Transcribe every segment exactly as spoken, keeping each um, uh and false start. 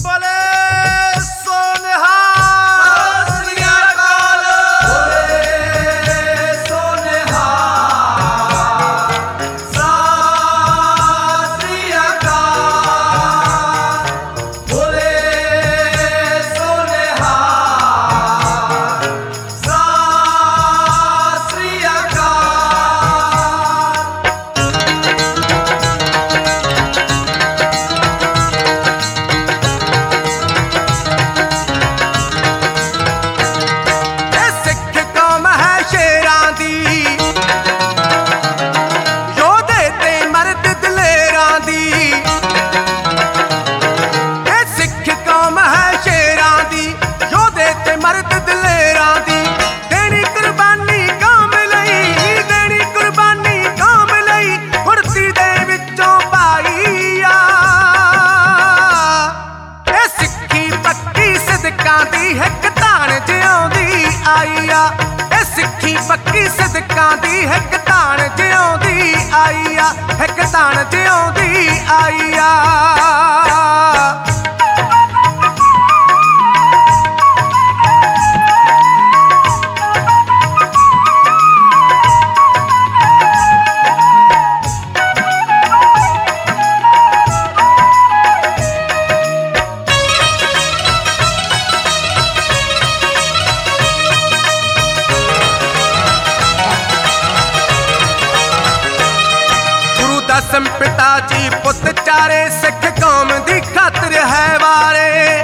ਦਸਮ ਪਿਤਾ ਜੀ ਪੁੱਤ ਚਾਰੇ ਸਿੱਖ ਕੌਮ ਦੀ ਖਾਤਰ ਹੈ ਵਾਰੇ।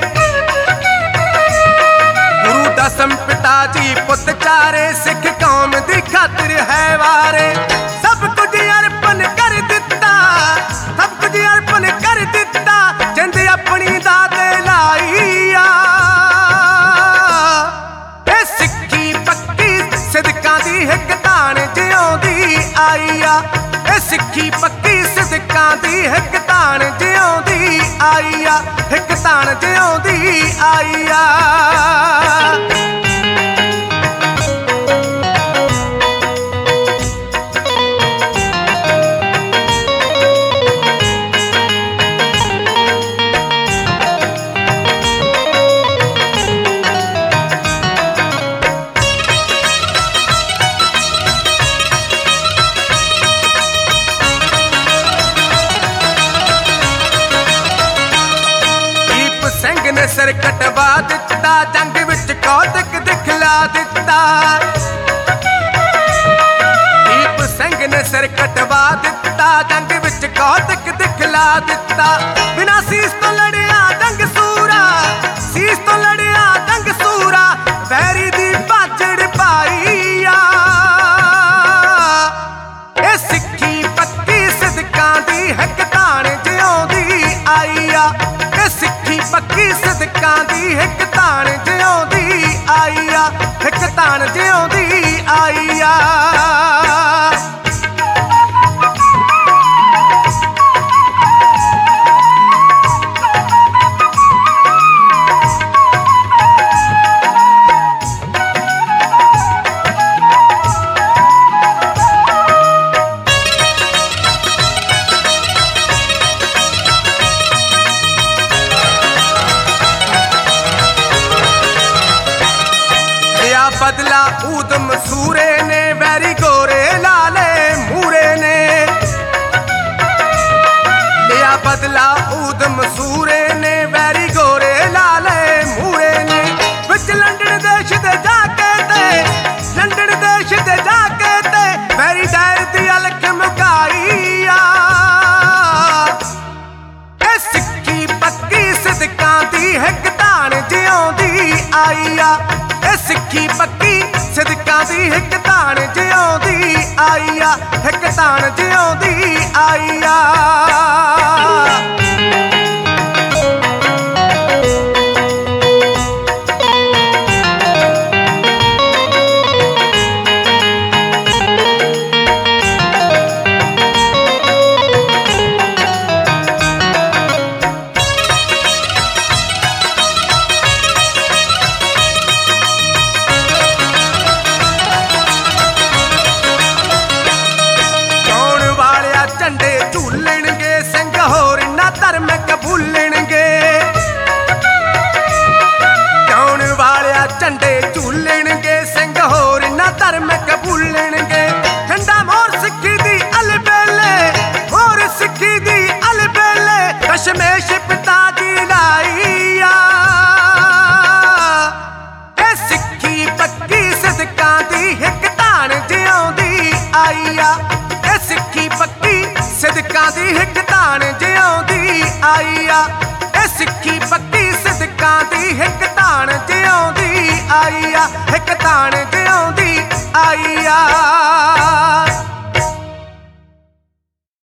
ਗੁਰੂ ਦਸਮ ਪਿਤਾ ਜੀ ਪੁੱਤ ਚਾਰੇ ਸਿੱਖ ਕੌਮ ਦੀ ਖਾਤਰ ਹੈ ਵਾਰੇ। ਸਭ ਕੁਝ ਅਰਪਣ ਕਰ ਦਿੱਤਾ, ਸਭ ਕੁਝ ਅਰਪਣ ਕਰ ਦਿੱਤਾ, ਜਿੰਦ ਆਪਣੀ ਦਾਤ ਲਾਈ ਆ। ਇਹ ਸਿੱਖੀ ਪੱਕੀ ਸਿਦਕਾਂ ਦੀ ਹਿੱਕ ਧਾਨ ਜਿਉਂਦੀ ਆਈ ਆ। ਇਹ ਸਿੱਖੀ ਪੱਕੀ ਸਿਦਕਾਂ ਦੀ ਹਿੱਕ ਧਾਨ ਜਿਉਂਦੀ ਆਈ ਆ, ਹਿੱਕ ਧਾਨ ਜਿਉਂਦੀ ਆਈ ਆ। ਸਿੰਘ ਨੇ ਸਿਰ ਕਟਵਾ ਦਿੱਤਾ, ਜੰਗ ਵਿੱਚ ਕੌਤਕ ਦਿਖਲਾ ਦਿੱਤਾ। ਦੀਪ ਸਿੰਘ ਨੇ ਸਿਰ ਕਟਵਾ ਦਿੱਤਾ, ਜੰਗ ਵਿੱਚ ਕੌਤਕ ਦਿਖਲਾ ਦਿੱਤਾ। ਬਿਨਾਂ ਸੀਸ ਤੋਂ ਲੜਿਆ ਜੰਗ ਸੂਰਾ, ਸੀਸ ਤੋਂ ਲੜਿਆ ਜੰਗ ਸੂਰਾ, ਵੈਰੀ ਦੀ ਭਾਜੜ ਪਾਈ ਆ। ਇਹ ਸਿੱਖੀ ਪੱਕੀ ਸਿਦਕਾਂ ਦੀ ਹਿੱਕ ਧਾਨ ਜਿਉਂਦੀ ਆਈ ਆ। ਇਹ ਸਿੱਖੀ ਪੱਕੀ ਸਿਦਕਾਂ ਦੀ ਹਿੱਕ ਧਾਨ ਜਿਉਂਦੀ ਆਈ ਆ, ਹਿੱਕ ਧਾਨ ਜਿਉਂਦੀ ਆਈ ਆ। ਬਦਲਾ ਊਧਮ ਸੂਰੇ ਨੇ, ਵੈਰੀ ਗੋਰੇ ਲਾਲੇ ਮੂਰੇ ਨੇ। ਲਿਆ ਬਦਲਾ ਊਧਮ ਸੂਰੇ ਨੇ, ਵੈਰੀ ਗੋਰੇ ਲਾਲੇ ਮੂਰੇ ਨੇ। ਵਿੱਚ ਲੰਡਨ ਦੇਸ਼ ਦੇ ਜਾ ਕੇ ਤੇ, ਲੰਡਨ ਦੇਸ਼ ਦੇ ਜਾ ਕੇ ਤੇ, ਵੈਰੀ ਡਾਇਰ ਦੀ ਅਲਖ ਮੁਕਾਈ ਆ। ਇਹ ਸਿੱਖੀ ਪੱਕੀ ਸਿਦਕਾਂ ਦੀ ਹਿੱਕ ਧਾਨ ਜਿਉਂਦੀ ਆਈ ਆ। ਇਹ ਸਿੱਖੀ ਪੱਕੀ ਸਿਦਕਾਂ ਦੀ ਹਿੱਕ ਧਾਨ ਜਿਉਂਦੀ ਆਈ ਆ, ਹਿੱਕ ਧਾਨ ਜਿਉਂਦੀ ਆਈ ਆ। ਝੰਡੇ ਝੂਲਣਗੇ ਸਿੰਘ ਹੋਰ ਨਾ ਦੀ ਹਿੱਕ ਧਾਨ ਜਿਉਂਦੀ ਆਈ ਆ। ਇਹ ਸਿੱਖੀ ਪੱਕੀ ਸਿਦਕਾਂ ਦੀ ਹਿੱਕ ਧਾਨ ਜਿਉਂਦੀ ਆਈ ਆ। ਇਹ ਸਿੱਖੀ